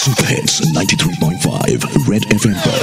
Super Hits 93.5 Red FM पर।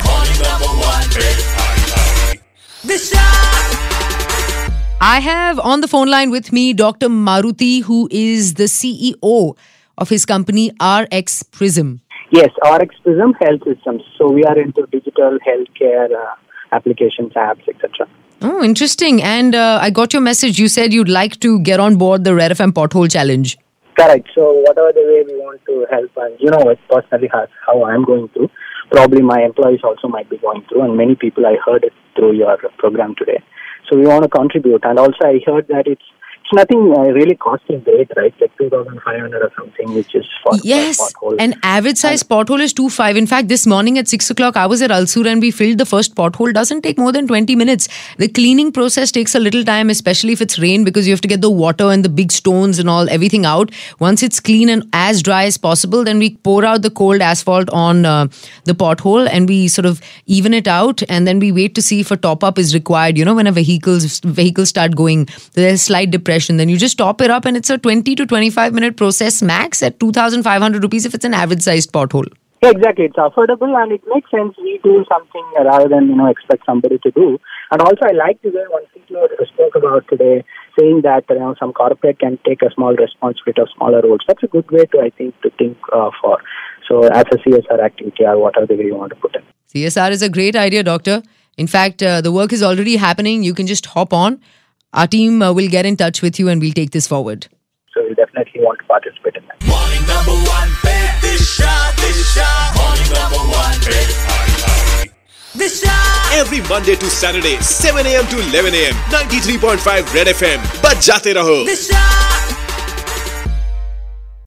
I have on the phone line with me Dr. Maruti, who is the CEO of his company RX Prism. Yes, RX Prism Health Systems. So we are into digital healthcare applications, apps, etc. Oh, interesting. And I got your message. You said you'd like to get on board the Red FM Pothole Challenge. Correct. So whatever the way we want to help, and it personally has how I'm going through. Probably my employees also might be going through, and many people I heard it through your program today. So we want to contribute, and also I heard that it's nothing really costing great, right? Like 2,500 or something, which is for pothole. An average size pothole is 2.5. In fact, this morning at 6 o'clock, I was at Alsur and we filled the first pothole. Doesn't take more than 20 minutes. The cleaning process takes a little time, especially if it's rain, because you have to get the water and the big stones and everything out. Once it's clean and as dry as possible, then we pour out the cold asphalt on the pothole and we sort of even it out, and then we wait to see if a top up is required. When a vehicles start going, there's slight depression. Then you just top it up, and it's a 20 to 25 minute process max at 2,500 rupees if it's an average sized pothole. Yeah, exactly. It's affordable and it makes sense. We do something rather than expect somebody to do. And also, I like the way one CTO spoke about today, saying that some corporate can take a small responsibility of smaller roles. That's a good way to think for. So, as a CSR activity or whatever the way you want to put it. CSR is a great idea, Doctor. In fact, the work is already happening. You can just hop on. Our team will get in touch with you and we'll take this forward. So we definitely want to participate in that. Morning number one, morning number one, every Monday to Saturday, 7 a.m. to 11 a.m. 93.5 Red FM. Baj jate raho.